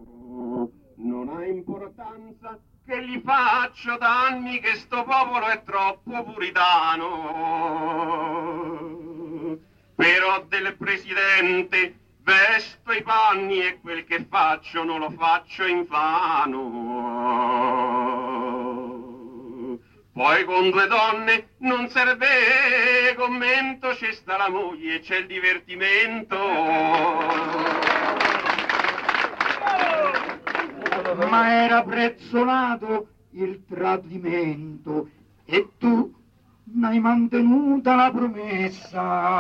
Non ha importanza che gli faccio da anni che sto popolo è troppo puritano. Però del presidente vesto i panni e quel che faccio non lo faccio invano. Poi con due donne non serve commento, c'è sta la moglie, c'è il divertimento. Ma era prezzolato il tradimento e tu n'hai mantenuta la promessa.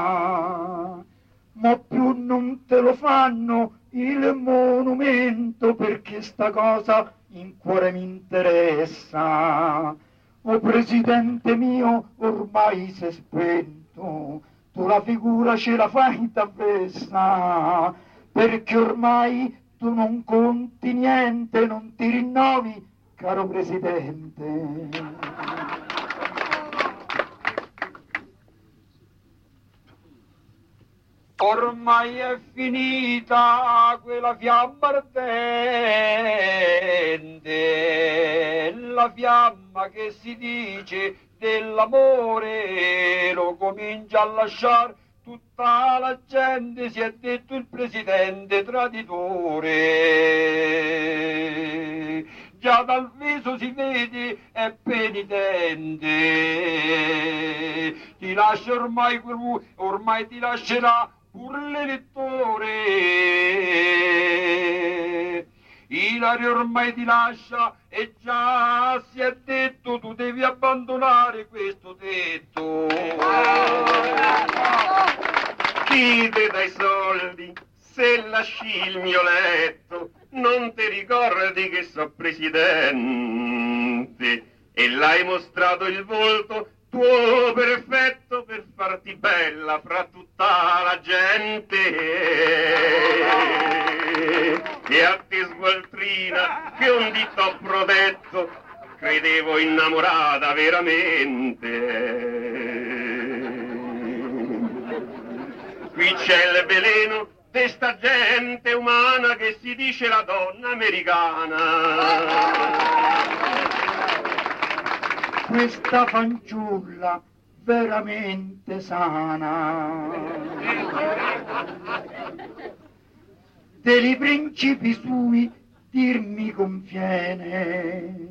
Ma più non te lo fanno il monumento perché sta cosa in cuore mi interessa. O presidente mio, ormai sei spento, tu la figura ce la fai t'avvessa, perché ormai tu non conti niente, non ti rinnovi, caro presidente. Ormai è finita quella fiamma ardente, la fiamma che si dice dell'amore lo comincia a lasciare tutta la gente, si è detto il presidente traditore. Già dal viso si vede è penitente, ti lascia ormai ormai ti lascerà pur l'elettore. Ilario ormai ti lascia e già si è detto tu devi abbandonare questo tetto. Chi te dà i soldi se lasci il mio letto? Non ti ricordi che so presidente e l'hai mostrato il volto tuo perfetto per farti bella fra tutta la gente. E a te sgualtrina che un dito ho protetto, credevo innamorata veramente. Qui c'è il veleno di sta gente umana che si dice la donna americana. Questa fanciulla veramente sana, dei principi sui dir mi conviene,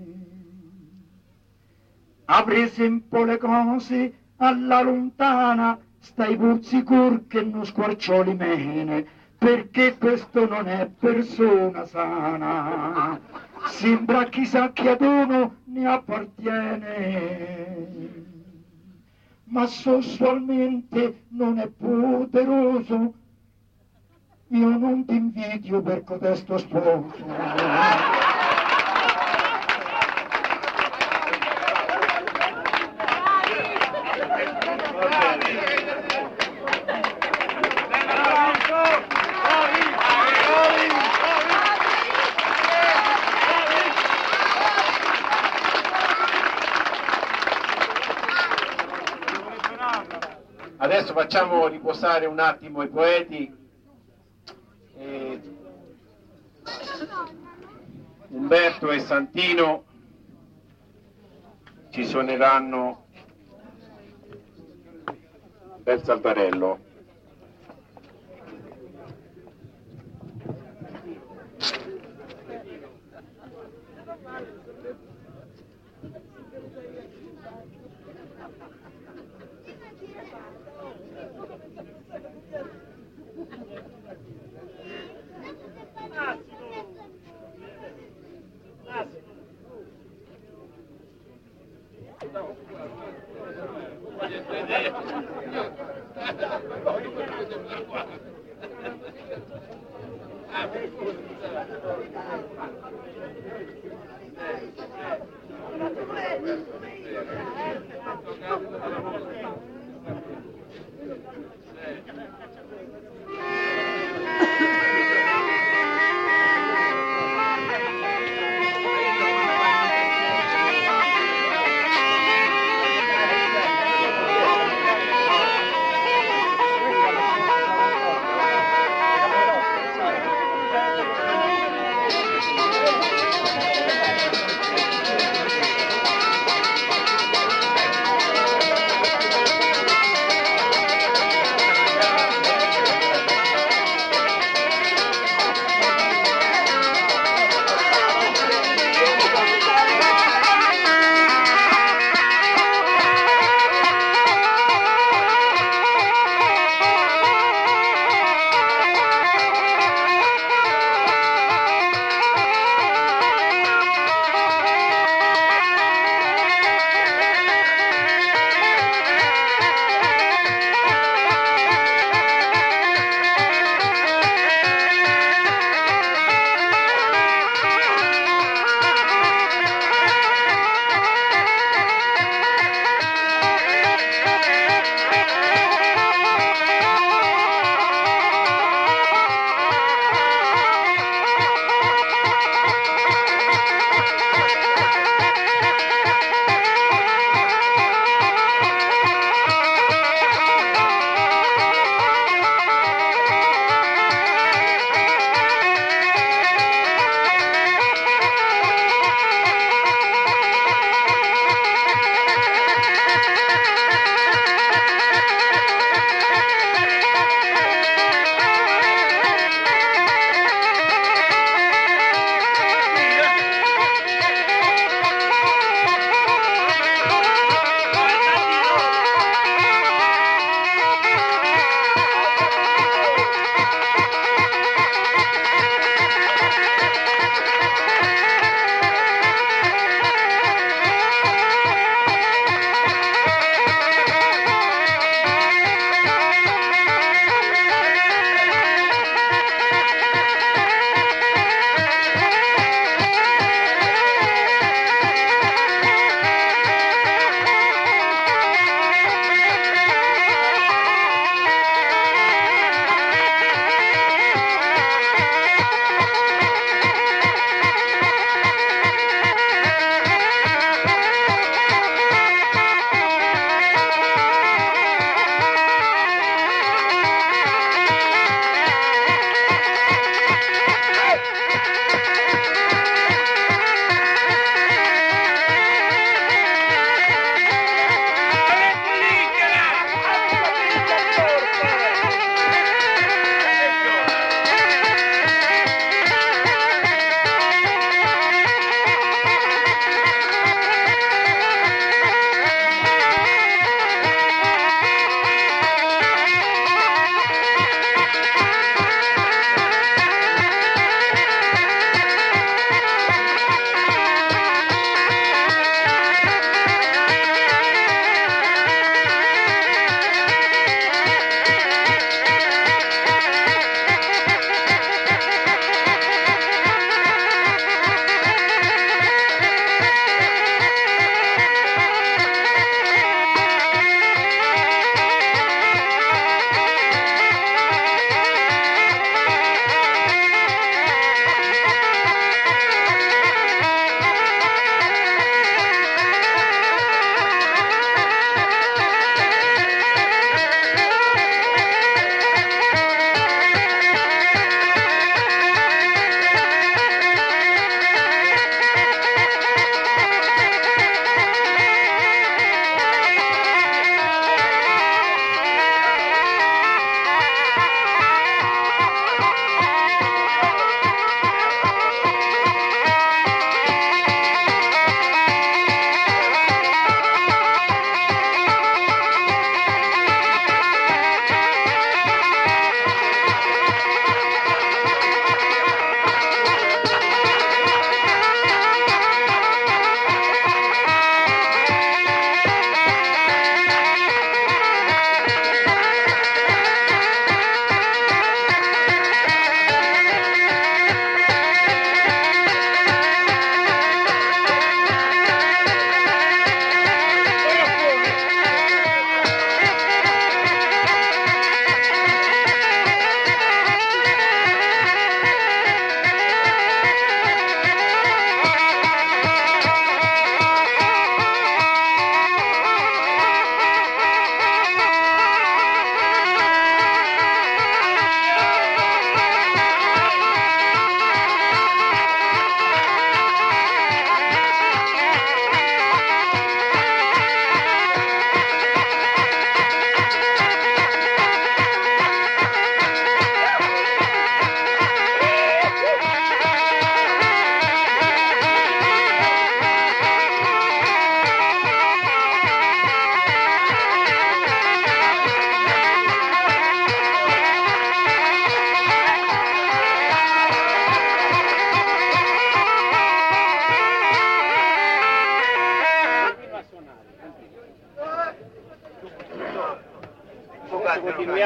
ha preso un po' le cose alla lontana, stai pur sicur che non squarcioli mene, perché questo non è persona sana, sembra chissà che ad uno ne appartiene, ma sessualmente non è poderoso, io non ti invidio per codesto sposo. Adesso facciamo riposare un attimo i poeti. Umberto e Santino ci suoneranno Bel Saltarello.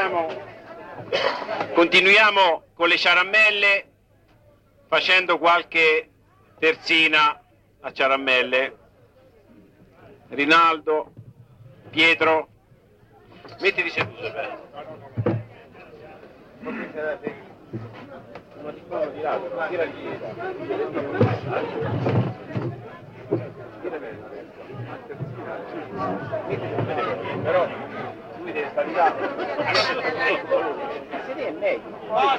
Continuiamo con le ciaramelle facendo qualche terzina a ciaramelle. Rinaldo, Pietro, mettiti seduto bene. Però lui deve stare là. Se è meglio.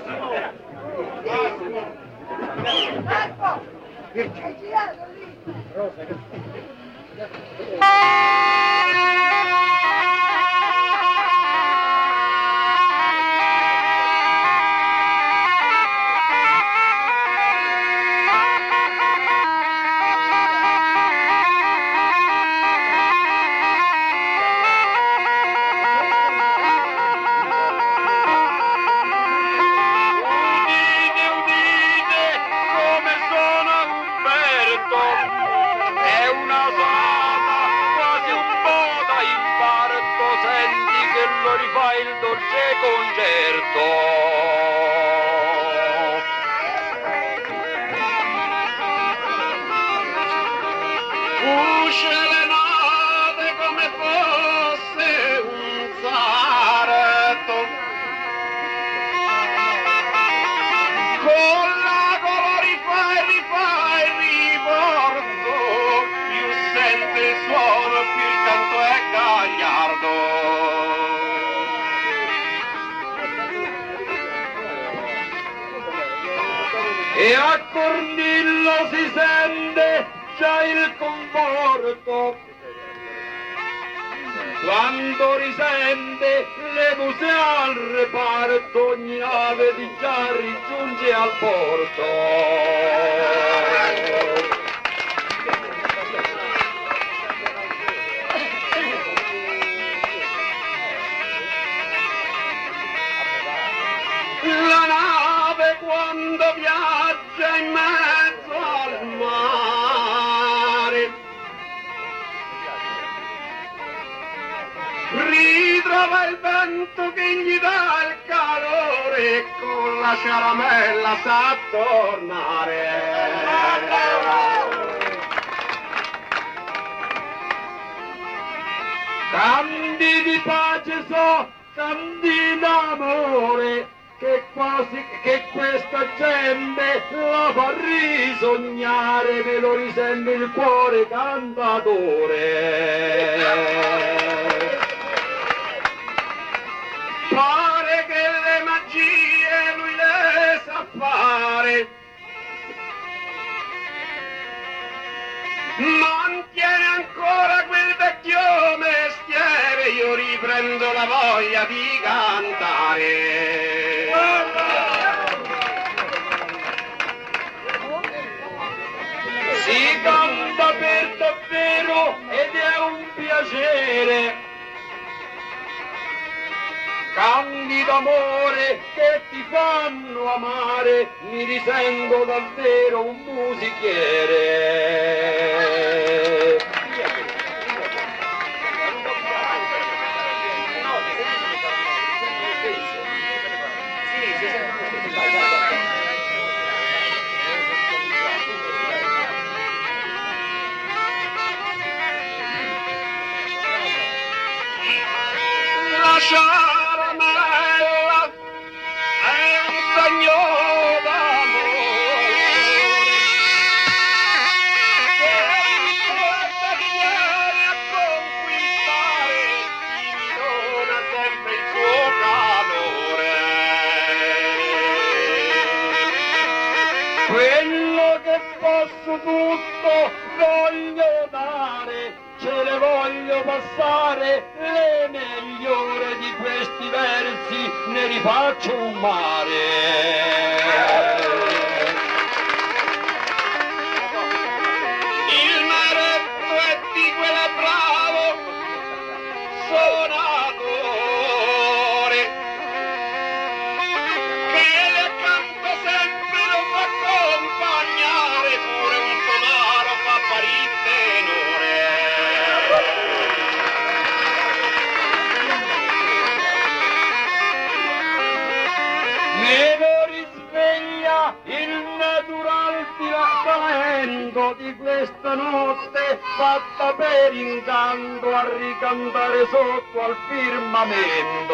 E a Cornillo si sente già il conforto quando risente le muse al reparto, ogni nave di già rigiunge al porto. La nave quando viaggia in mezzo al mare ritrova il vento che gli dà il calore e con la ciaramella sa tornare. Canti di pace so, canti d'amore, che questa gente la fa risognare, me lo risente il cuore cantatore. Pare che le magie lui le sa fare, mantiene ancora quel vecchio mestiere, io riprendo la voglia di cantare. Si canta per davvero ed è un piacere, canti d'amore che ti fanno amare, mi risento davvero un musichiere. La ciaramella è un segno d'amore che importa chi viene a conquistare, chi mi dona sempre il suo calore. Quello che posso tutto voglio dare, ce le voglio passare, le migliori di questi versi ne rifaccio un mare. Il maretto è di quella bravo suonatore che le accanto sempre lo fa accompagnare, pure un sonaro fa parir tenore. il natural talento di questa notte fatta per incanto a ricantare sotto al firmamento.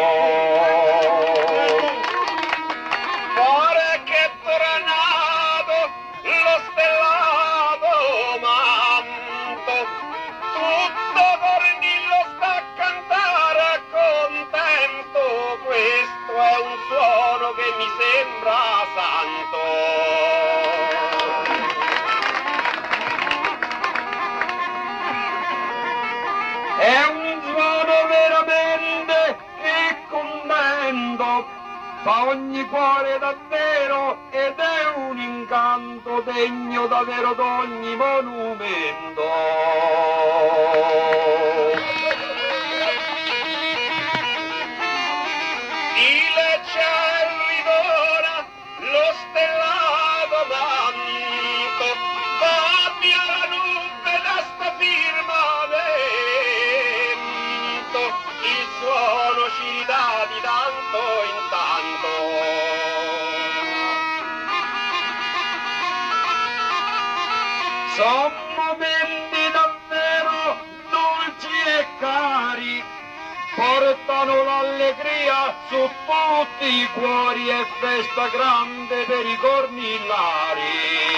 Pare che tornato lo stellato manto, tutto Cornillo sta a cantare contento, questo è un suono che mi sembra santo. È un suono veramente e contento, fa ogni cuore davvero ed è un incanto degno davvero d'ogni monumento. Il ciel ridona lo stellato manto, va via la nube da sta firmamento, il suono ci ridà di tanto in tanto. Son momenti davvero dolci e cari, portano l'allegria su tutti i cuori e festa grande per i cornillari.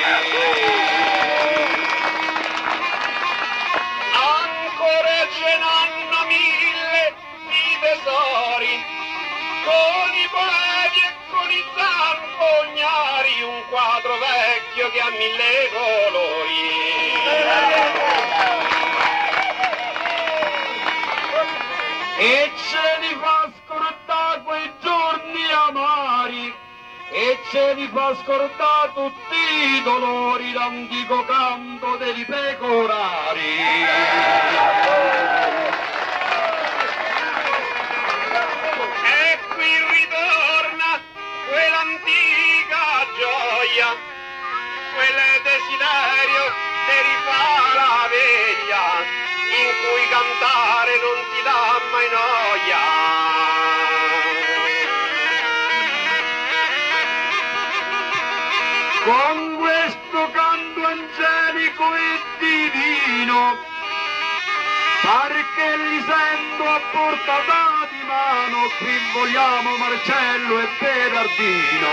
Ancora ce n'hanno mille di tesori, con i poeti e con i zampognari, un quadro vecchio che ha mille colori. E ce li fa scordare quei giorni amari, e ce li fa scordare tutti i dolori, l'antico canto dei pecorari. E qui ritorna quell'antica gioia, quel desiderio che rifà la veglia, in cui cantare non ti dà mai noia. Con questo canto angelico e divino, perché li sento a portata di mano, qui vogliamo Marcello e Berardino.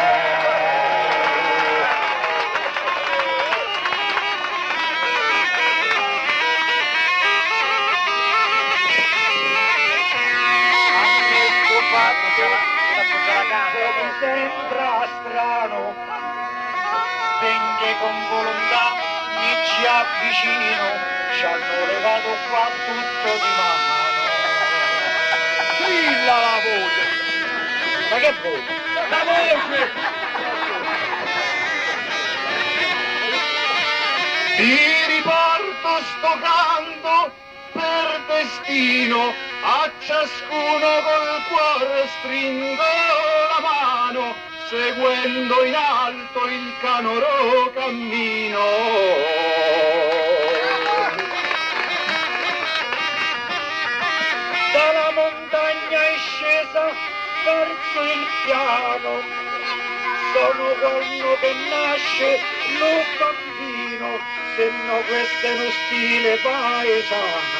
Mi sembra strano, benché con volontà mi ci avvicino, ci hanno levato qua tutto di mano. Trilla la voce! Ma che voce? La voce! Ti riporto sto canto per destino, a ciascuno col cuore stringo la mano, seguendo in alto il canoro cammino. Dalla montagna è scesa verso il piano, sono quello che nasce lo bambino, se no questo è uno stile paesano.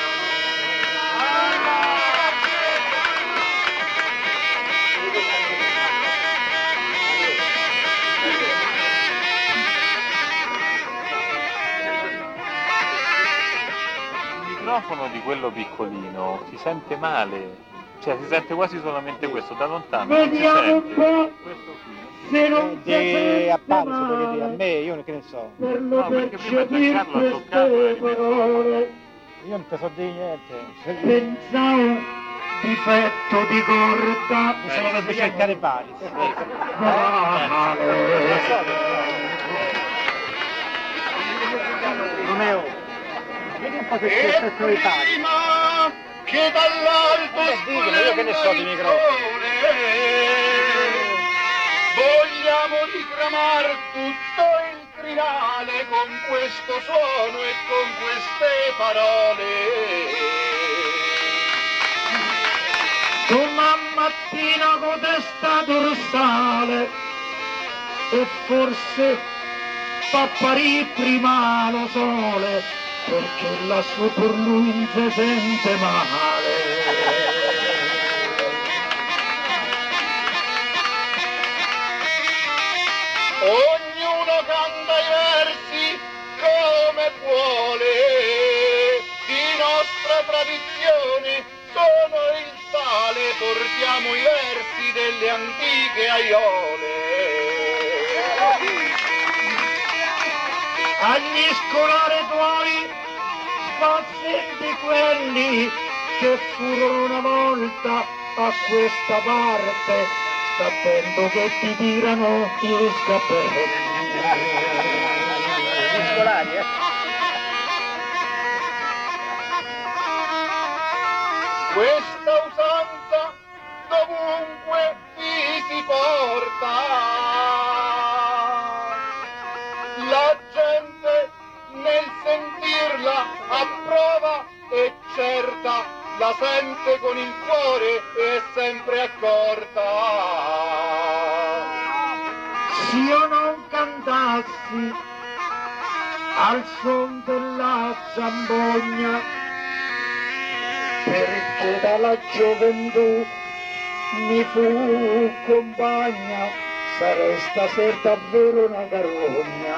Il microfono di quello piccolino si sente male, cioè si sente quasi solamente questo, da lontano non si Vediamo un sente. po' Questo qui. se non si sente appare, male, a me, io che ne so. per lo No, perché prima percepire Giancarlo ha toccato queste parole. Io non ti so di niente. Pensavo difetto di corda, Mi sono venuto a cercare pari. Romeo, vedi un po' che E spesso di pari. prima che dall'alto io che ne so di microfono. vogliamo riclamar tutto il crinale con questo suono e con queste parole. Domani mattina con testa dorsale e forse fa apparire prima lo sole, perché lassù per lui si sente male. Ognuno canta i versi come vuole, di nostra tradizione sono il sale, portiamo i versi delle antiche aiole. Agli scolari tuoi spazzenti quelli che furono una volta a questa parte, sta attento che ti tirano gli scappelli. Scolari, Questa usanza dovunque si porta, la gente nel sentirla approva e certa, la sente con il cuore e è sempre accorta. Se io non cantassi al son della zambogna, perché dalla gioventù mi fu compagna, sarei stasera davvero una carogna.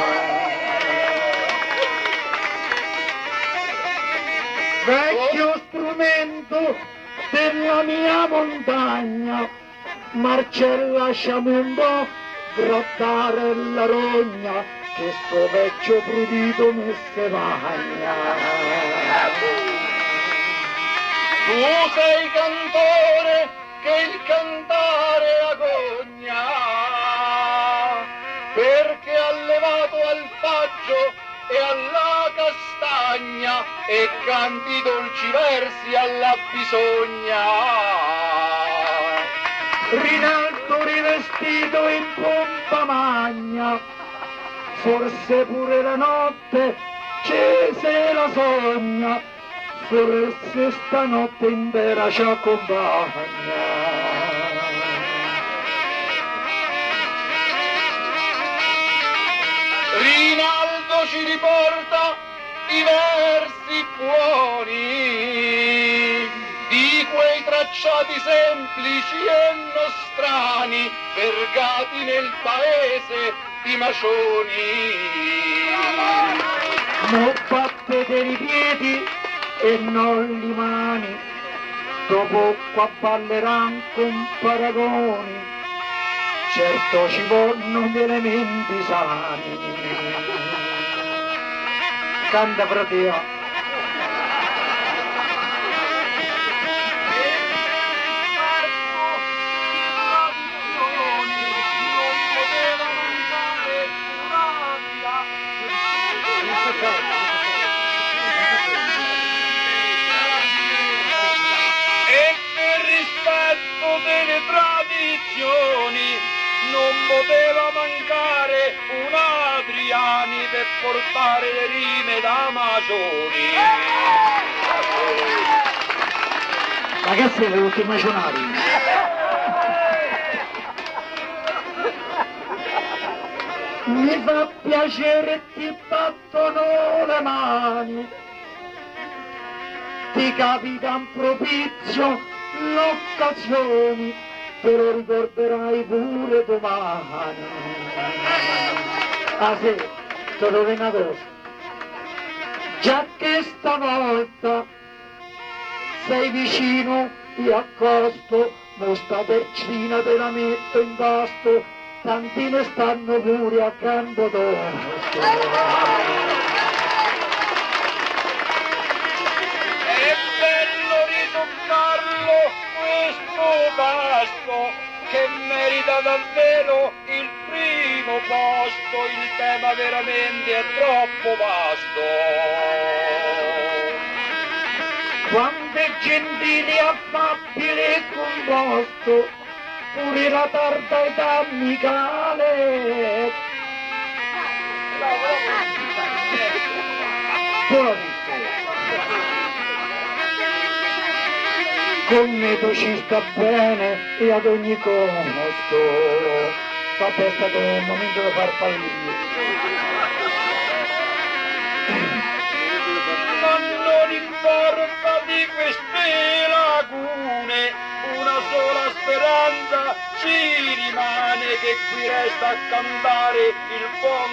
Vecchio strumento della mia montagna, Marcella lasciami un po' grattare la rogna, che sto vecchio prudito mi se magna. Tu sei cantore che il cantare agogna, perché allevato al faggio e alla castagna e canti dolci versi alla bisogna. Rinaldo rivestito in pompa magna, forse pure la notte c'è se la sogna, forse stanotte intera ci accompagna. Rinaldo ci riporta i versi buoni, di quei tracciati semplici e nostrani, vergati nel paese di Macioni. Non battete i piedi e non li mani, dopo qua balleranno con paragoni, certo ci vogliono gli elementi sani. Canta fratello. Delle tradizioni non poteva mancare un Adriani per portare le rime da Macioni. Ma che siete tutti macionari? Mi fa piacere, ti battono le mani, ti capita un propizio l'occasione, però ricorderai pure domani. Ah sì, te lo una cosa, già che stavolta sei vicino, io accosto, mo sta percina te la metto in pasto, tantine stanno pure a campo tosto. Questo pasto che merita davvero il primo posto, il tema veramente è troppo vasto. Quanto è gentile e affabile e composto, pure la tarda età amicale. Poi, con me tu ci sta bene e ad ogni costo, Vabbè, è stato un momento da far fallire. Ma non importa di queste lagune, una sola speranza ci rimane, che qui resta a cantare il buon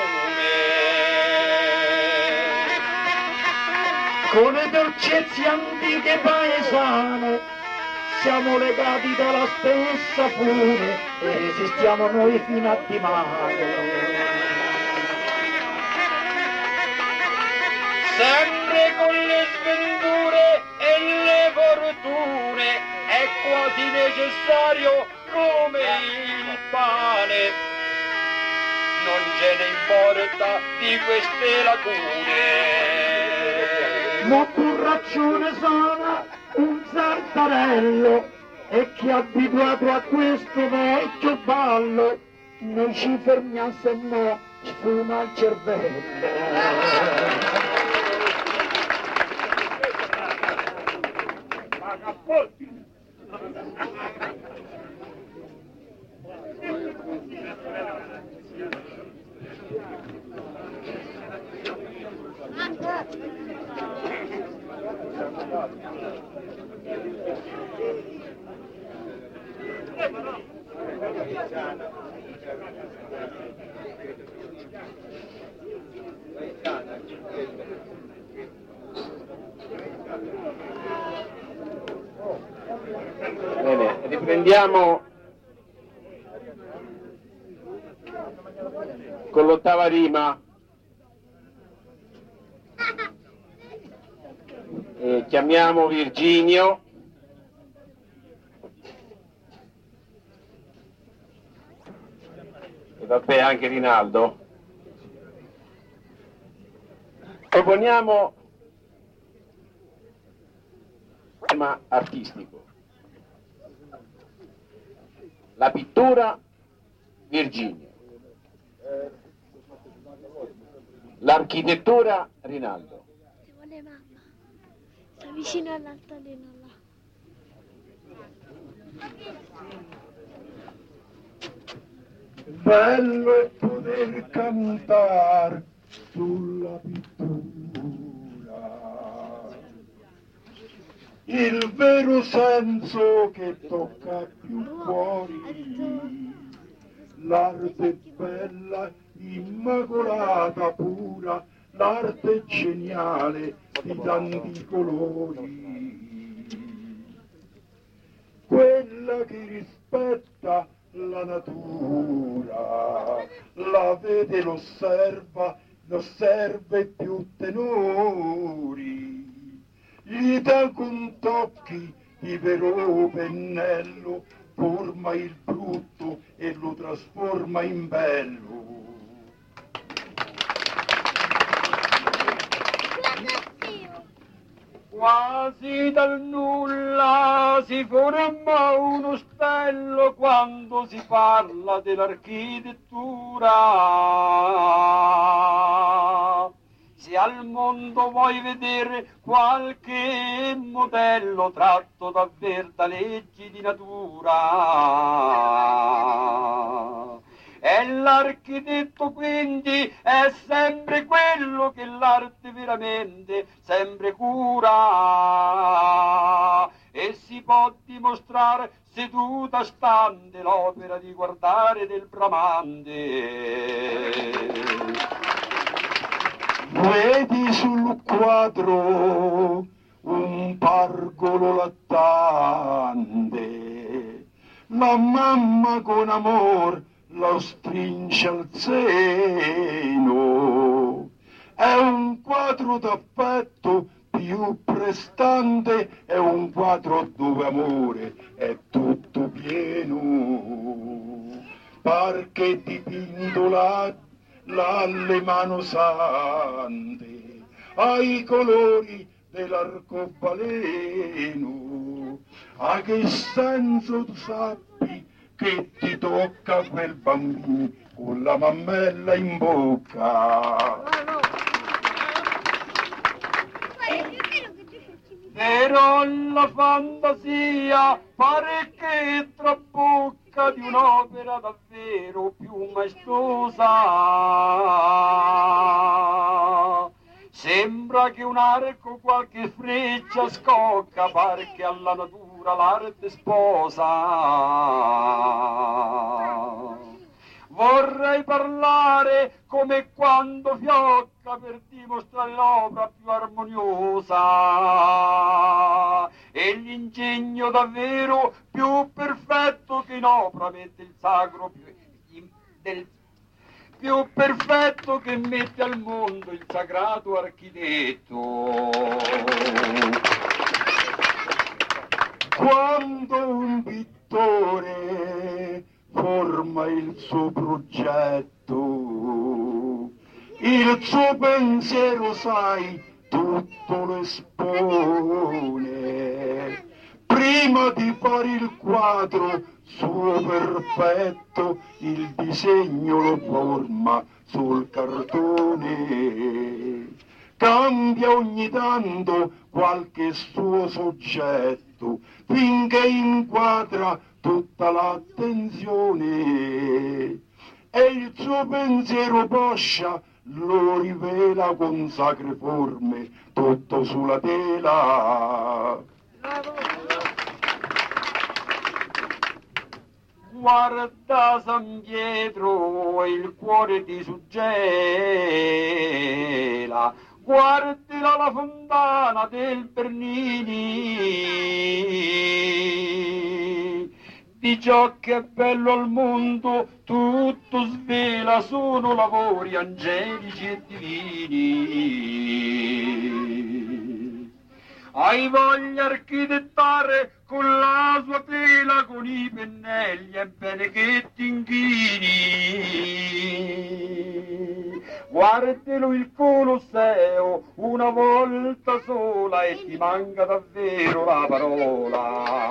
comune. Con le dolcezze antiche paesane siamo legati dalla stessa fune e resistiamo noi fino a dimane. Sempre con le sventure e le fortune è quasi necessario come il pane. Non ce ne importa di queste lacune. Ma burraccione sono un sartarello e chi è abituato a questo vecchio ballo non ci fermiamo se no sfuma il cervello. Bene, riprendiamo con l'ottava rima. Chiamiamo Virginio. E vabbè anche Rinaldo. Proponiamo un tema artistico. La pittura Virginio. L'architettura Rinaldo. Ci vuole mamma. Sta vicino all'altarino là. Bello è poter cantare sulla pittura, il vero senso che tocca più cuori, l'arte è bella, immacolata, pura, l'arte è geniale di tanti colori, quella che rispetta la natura, la vede, l'osserva e più tenori, gli dà con tocchi di vero pennello, forma il brutto e lo trasforma in bello. Quasi dal nulla si forma uno stello quando si parla dell'architettura. Se al mondo vuoi vedere qualche modello tratto davvero da leggi di natura, e l'architetto quindi è sempre quello che l'arte veramente sempre cura, e si può dimostrare seduta stante l'opera di guardare del bramante. Vedi sul quadro un pargolo lattante, la mamma con amor lo stringe al seno, è un quadro d'affetto più prestante, è un quadro dove amore è tutto pieno, perché dipinto alle mano sante, ai colori dell'arcobaleno, a che senso tu sappi che ti tocca quel bambino con la mammella in bocca. Però la fantasia pare che trabocchi bocca di un'opera davvero più maestosa. Sembra che un arco qualche freccia scocca, pare che alla natura l'arte sposa. Vorrei parlare come quando fiocca per dimostrare l'opera più armoniosa e l'ingegno davvero più perfetto che in opera mette il sacro più perfetto che mette al mondo il sagrato architetto. Quando un pittore forma il suo progetto, il suo pensiero, sai, tutto lo espone. Prima di fare il quadro suo perfetto, il disegno lo forma sul cartone. Cambia ogni tanto qualche suo soggetto, finché inquadra tutta l'attenzione, e il suo pensiero poscia lo rivela con sacre forme, tutto sulla tela. Guarda San Pietro, il cuore ti suggela, guardila la fontana del Bernini. Di ciò che è bello al mondo tutto svela, sono lavori angelici e divini. Hai voglia architettare con la sua tela, con i pennelli, è bene che ti inchini. Guardalo il Colosseo una volta sola e ti manca davvero la parola.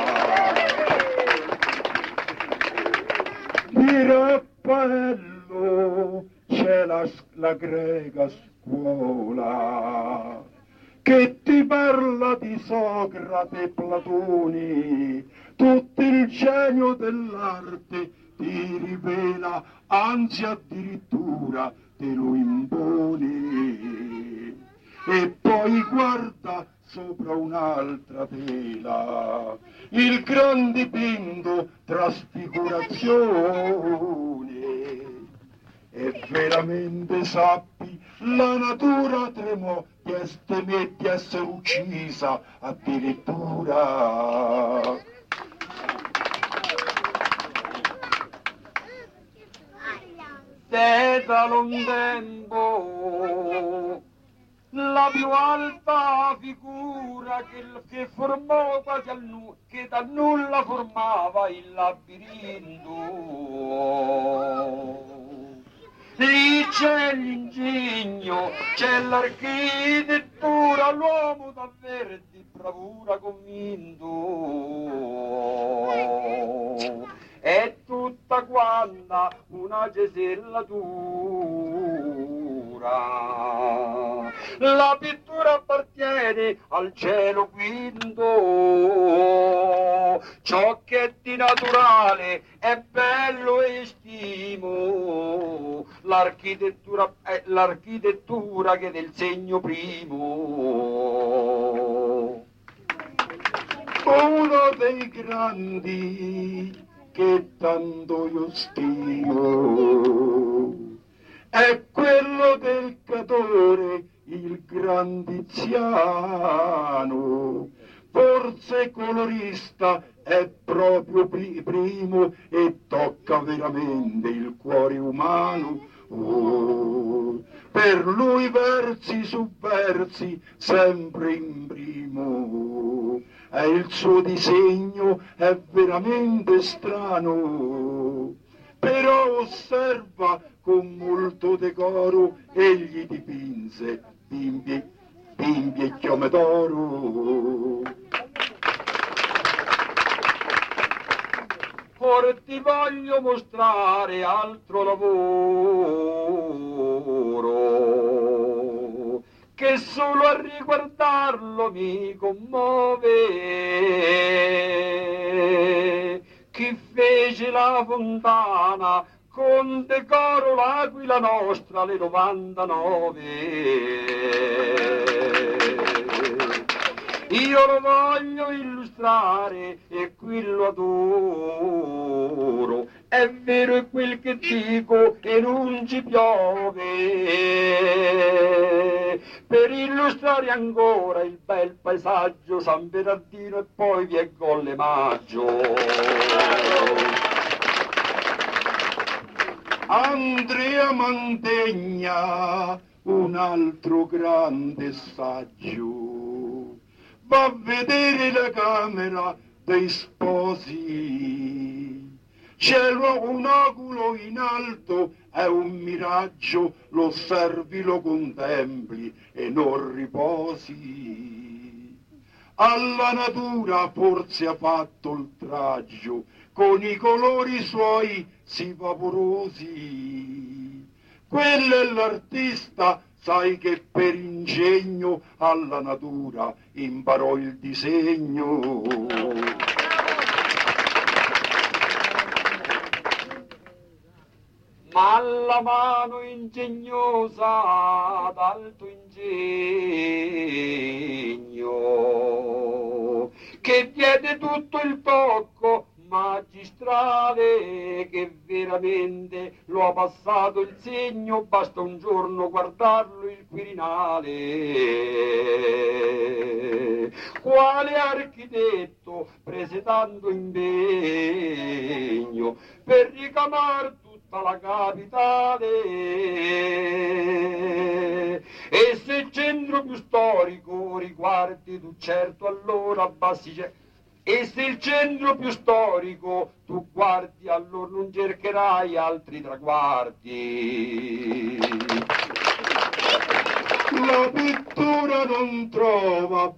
Di Raffaello c'è la greca scuola che ti parla di Socrate e Platone, tutto il genio dell'arte ti rivela, anzi addirittura te lo impone. E poi guarda sopra un'altra tela il gran dipinto Trasfigurazione, e veramente sappi la natura tremò di essere uccisa addirittura. Tetalo un tempo la più alta figura che formò quasi che da nulla formava il labirinto. Lì c'è l'ingegno, c'è l'architettura, l'uomo davvero è di bravura convinto. È tutta quanta una cesellatura. La pittura appartiene al cielo quinto. Ciò che è di naturale è bello e stimo. L'architettura è l'architettura che è del segno primo. Uno dei grandi che tanto io stimo è quello del Cadore, il gran Tiziano. Forse colorista è proprio primo e tocca veramente il cuore umano. Oh, per lui versi su versi sempre in primo, e il suo disegno è veramente strano, però osserva con molto decoro, egli dipinse bimbi e chiome d'oro. Ora ti voglio mostrare altro lavoro che solo a riguardarlo mi commuove, chi fece la fontana con decoro l'Aquila nostra le 99. Io lo voglio illustrare e qui lo adoro, è vero è quel che dico e non ci piove. Per illustrare ancora il bel paesaggio San Bernardino e poi via Colle Maggio. Andrea Mantegna, un altro grande saggio, va a vedere la camera dei sposi. C'è un oculo in alto, è un miraggio, lo osservi, lo contempli e non riposi. Alla natura forse ha fatto oltraggio, con i colori suoi sì vaporosi. Quello è l'artista, sai che per ingegno alla natura imparò il disegno. Ma la mano ingegnosa d'alto ingegno che diede tutto il tocco magistrale, che veramente lo ha passato il segno, basta un giorno guardarlo il Quirinale. Quale architetto prese tanto impegno per ricamar tutta la capitale, e se il centro più storico riguardi tu certo allora abbassi c'è. E se il centro più storico tu guardi, allora non cercherai altri traguardi. La pittura non trova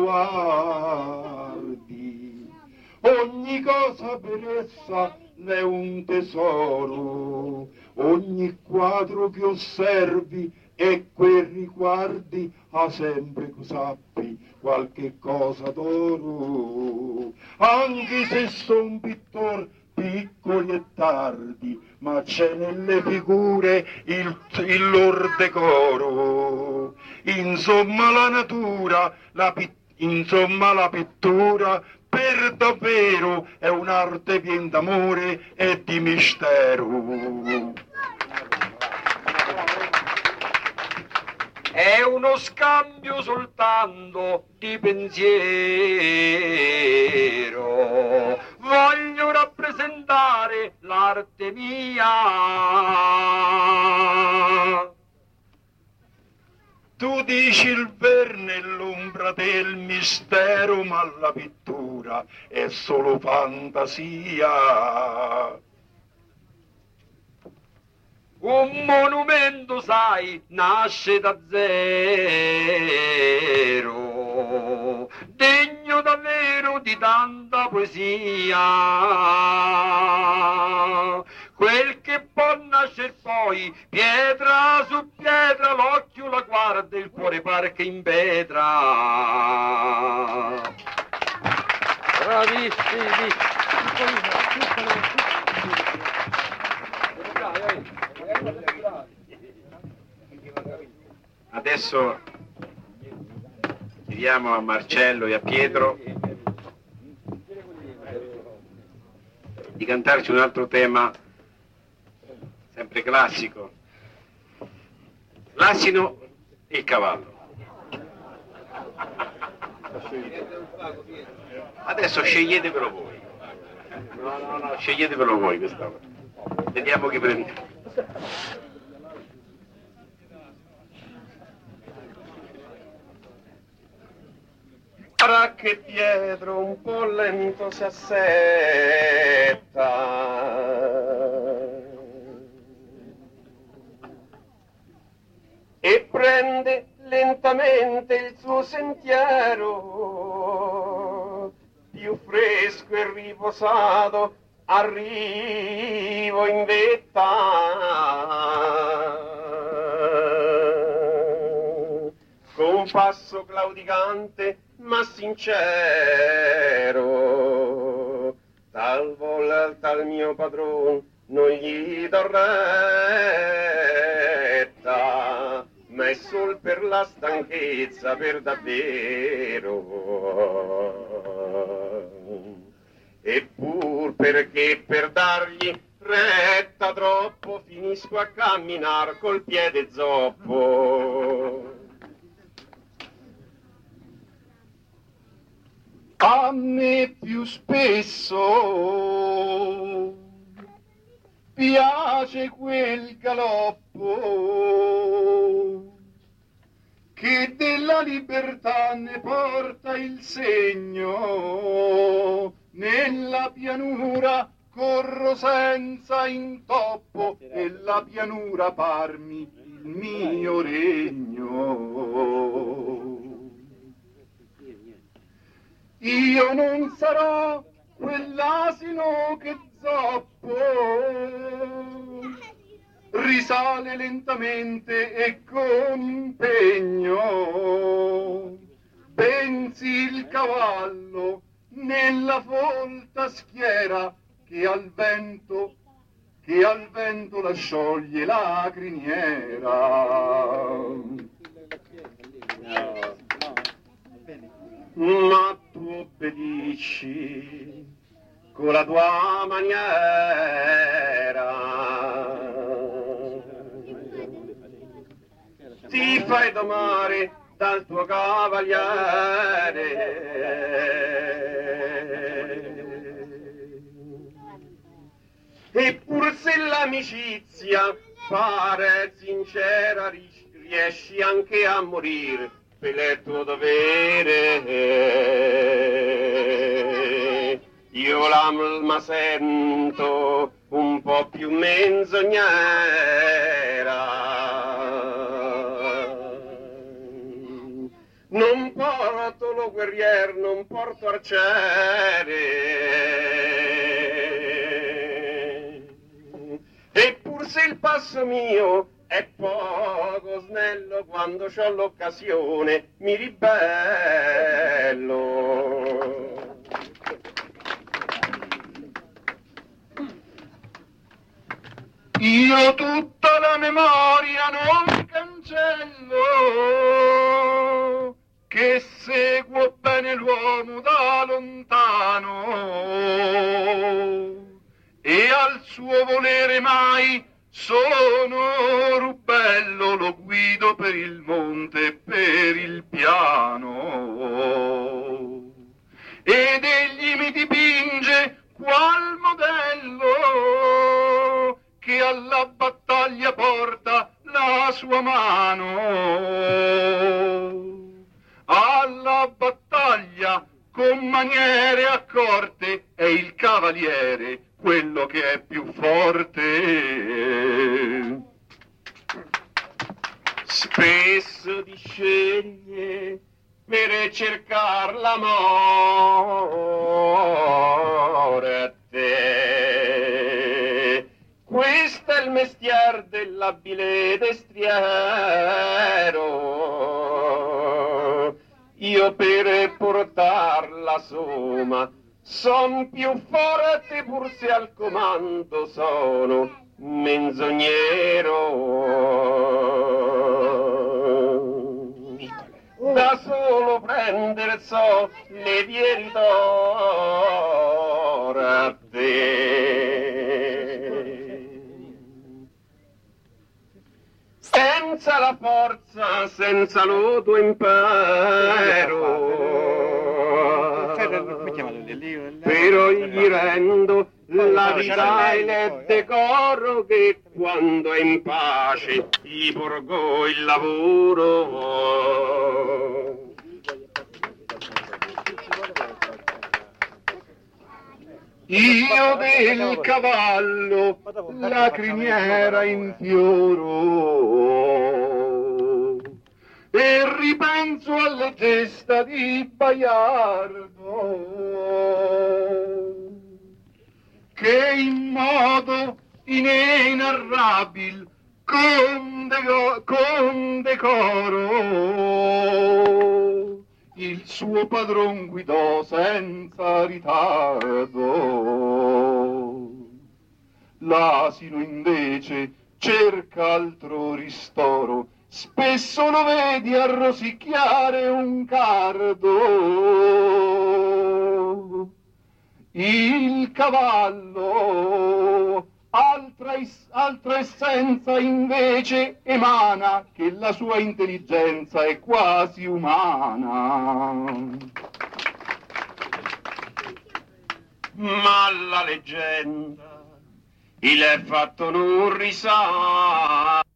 baluardi, ogni cosa per essa è un tesoro, ogni quadro che osservi e quel riguardi ha sempre, sappi, qualche cosa d'oro. Anche se son pittor piccoli e tardi, ma c'è nelle figure il lor decoro. Insomma la natura, insomma la pittura per davvero è un'arte pien d'amore e di mistero. È uno scambio soltanto di pensiero, voglio rappresentare l'arte mia. Tu dici il verne e l'ombra del mistero, ma la pittura è solo fantasia. Un monumento, sai, nasce da zero, degno davvero di tanta poesia. Quel che può nascer poi, pietra su pietra, l'occhio la guarda, il cuore par che in vetra. Bravissimi! Adesso chiediamo a Marcello e a Pietro di cantarci un altro tema sempre classico, l'asino e il cavallo. Adesso sceglietevelo voi. No, sceglietevelo voi questa volta. Vediamo chi prende. Sarà che Pietro un po' lento si assetta e prende lentamente il suo sentiero, più fresco e riposato arrivo in vetta. Con passo claudicante ma sincero, talvolta al tal mio padron non gli do retta, ma è sol per la stanchezza, per davvero. Eppur perché per dargli retta troppo finisco a camminar col piede zoppo. A me più spesso piace quel galoppo che della libertà ne porta il segno. Nella pianura corro senza intoppo, nella pianura parmi il mio regno. Io non sarò quell'asino che zoppo risale lentamente e con impegno, pensi il cavallo nella folta schiera che al vento la scioglie la criniera. Ma tu obbedisci con la tua maniera, ti fai domare dal tuo cavaliere, eppur se l'amicizia pare sincera, riesci anche a morire per il tuo dovere. Io l'alma sento un po' più menzognera, non porto lo guerrier, non porto arciere, eppur se il passo mio è poco snello, quando c'ho l'occasione mi ribello. Io tutta la memoria non cancello, che seguo bene l'uomo da lontano e al suo volere mai sono rubello, lo guido per il monte e per il piano ed egli mi dipinge qual modello che alla battaglia porta la sua mano. Alla battaglia con maniere accorte è il cavaliere quello che è più forte. Spesso ti sceglie per cercar l'amore. Questo è il mestier dell'abile destriero. Io per portar la somma son più forte, pur se al comando sono menzognero. Da solo prender so le vie ritorte. Senza la forza, senza lo tuo impero, però gli rendo la vita e il decoro che quando è in pace gli porgo il lavoro. Io del cavallo la criniera infioro e ripenso alle gesta di Baiardo che in modo inenarrabil con decoro il suo padron guidò senza ritardo. L'asino invece cerca altro ristoro, spesso lo vedi a rosicchiare un cardo. Il cavallo altra essenza invece emana, che la sua intelligenza è quasi umana. Ma la leggenda il fatto non risale.